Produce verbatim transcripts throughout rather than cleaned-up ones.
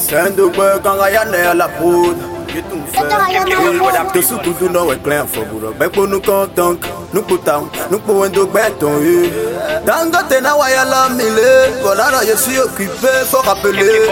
C'est un double quand Ryan est à la poudre. J'ai tout fait. Tout sous tout nous est clair for boulot. Mais pour nous content, nous poutons, nous pour un double béton. Dangote na waya la mille. Voilà, je suis occupé, faut rappeler.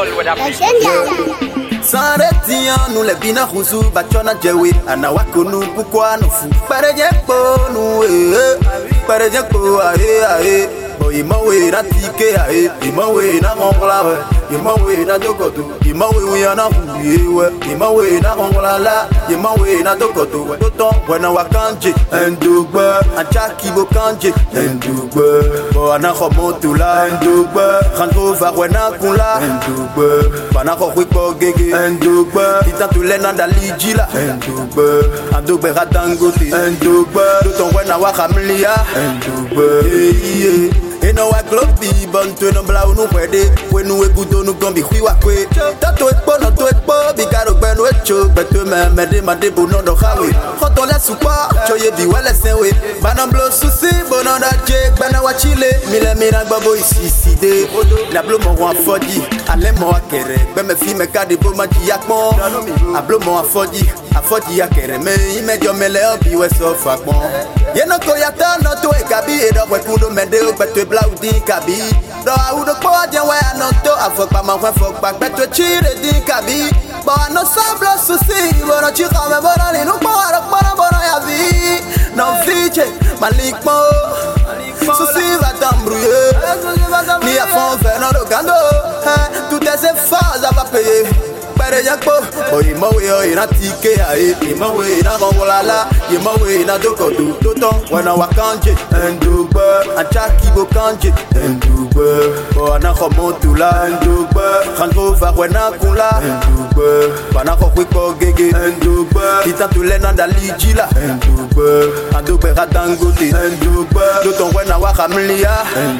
Sans retien, nous les bina rousou, bachona jewi, anawakunu, pourquoi nous fous? Parejen po, nous, eh, parejen po, aïe, aïe. Boy, ma way, na tike, aïe, ma way, na rongola, ma way, na dokoto, ma way, na rouye, ma way, na rongola, ma way, na dokoto, d'autant, when I wakanje, un double, un chakibo kanje, un double, bon, ana romotula, un double, rando va, wena kula, un double, banako wipo gege, un double, titan tu lena dalijila, un double, un double ratangote, un double, d'autant, when I wakamlia, un double, yeah, yeah. Et nous à globi, bon tu no blau no pwede, we no egudo no gombi kwiwa kwe. Tato ekpo no to ekpo, bigaro gbe no echo, beto me me de ma de bono do hawe. Koto le supa, choye bi wele senwe. Banan blo susi, bono da je, bana wa chile, mile mira gbabo isi side. La blo mo wa fodi, ale mo akere, gbe me fi me kade bo ma ji yakpon. A blo mo afodi, afodi akere me imejo mele obi we so fakpon. Ye no koyata no to e kabi e do we kudo me de o beto blaudi kabi. Do a udo po je we anoto afokpa ma fwe fokpa beto chire di kabi. Bo no sablo susi, bo no chika me bo no ni no po aro po no bo no ya vi. No fiche, malik mo. Susi va t'embrouiller. Ni a fond ver no do gando. Tout tes efforts va payer. Yakpo, oh imawe oh ina tike ae, imawe ina gongola, imawe ina dokodu, doton wana wakanje, endube, anchaki bo kanje, endube, oh ana komotula, endube, rango va wana kula, endube, bana kokwipo gege, endube, titan tu lena dalijila, endube, andube ratangote, endube, doton wana wakamlia,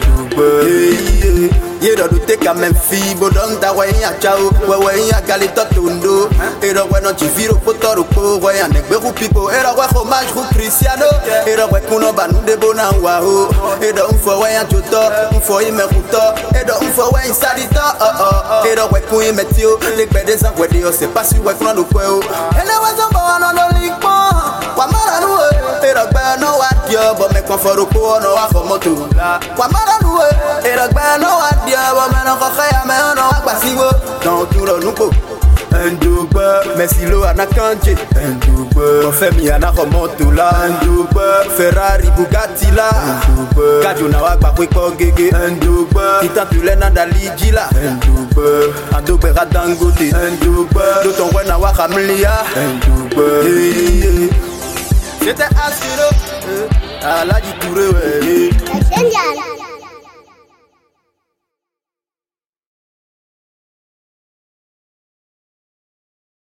endube, ye do te ka men fi bodon ta we ya chao we we ya kalito tundo ero we no chifiro potoro po we ya ne gberu pipo ero we homage ku Cristiano ero we kuno banu de bona wa ho ero mfo we ya joto mfo ime kuto ero mfo we insadito oh oh ero we ku ime tio le gbede san we de o se pas si we kuno do kwe o ele we zo bo no no likpo kwa mara nu ero gbe no wa dio bo me kon foro ko no wa fomoto kwa mara nu ero gbe no wa dans tout le nouveau un double, Messi lo anakanje un double, mon famille ana remonte là un double, Ferrari Bugatti là un double, Kajuna wa kwa kwa gege un double, titan tu lena daliji là un double, un double ratangote un double, d'autant wena wa kamlia un double. C'était Asiro, à la Touré ouais.